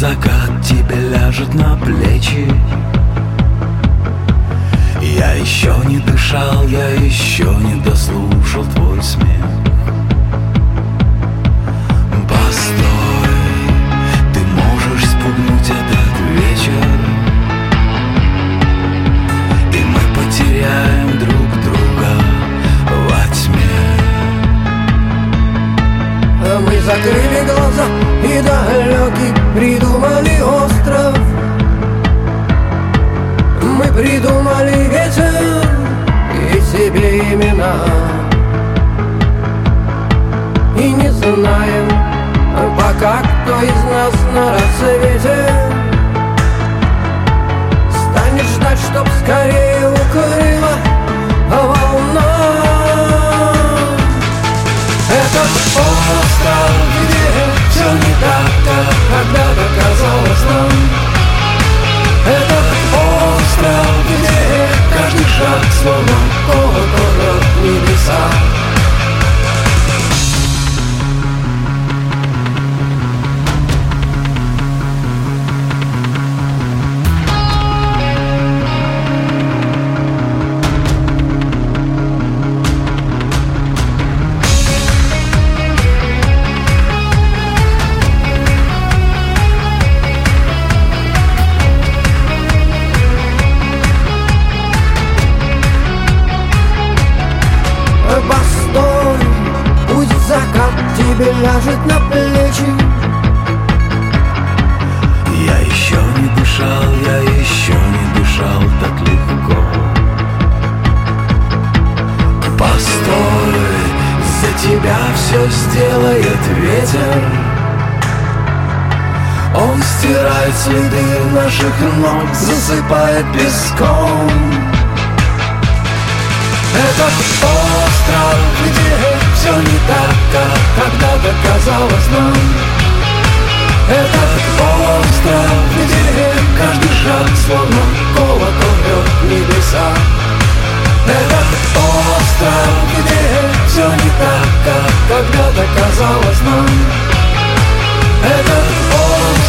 закат тебе ляжет на плечи. Я еще не дышал, я еще не дослушал твой смех. Постой, ты можешь спугнуть этот вечер, и мы потеряем друг друга во тьме. Мы закрыли глаза и далекий придумали остров. Мы придумали ветер и себе имена, и не знаем пока, кто из нас на рассвете станет ждать, чтоб скорее укрыла волна. Этот остров, где все не так, как когда-то казалось нам. Этот остров, где каждый шаг словно колокол небеса. Постой, пусть закат тебе ляжет на плечи. Я еще не дышал, я еще не дышал так легко. Постой, за тебя все сделает ветер. Он стирает следы наших ног, засыпает песком. Этот остров, где все не так, как когда-то казалось нам. Этот остров, где каждый шаг словно колокол рвет небеса. Этот остров, где все не так, как когда-то казалось нам. Этот остров,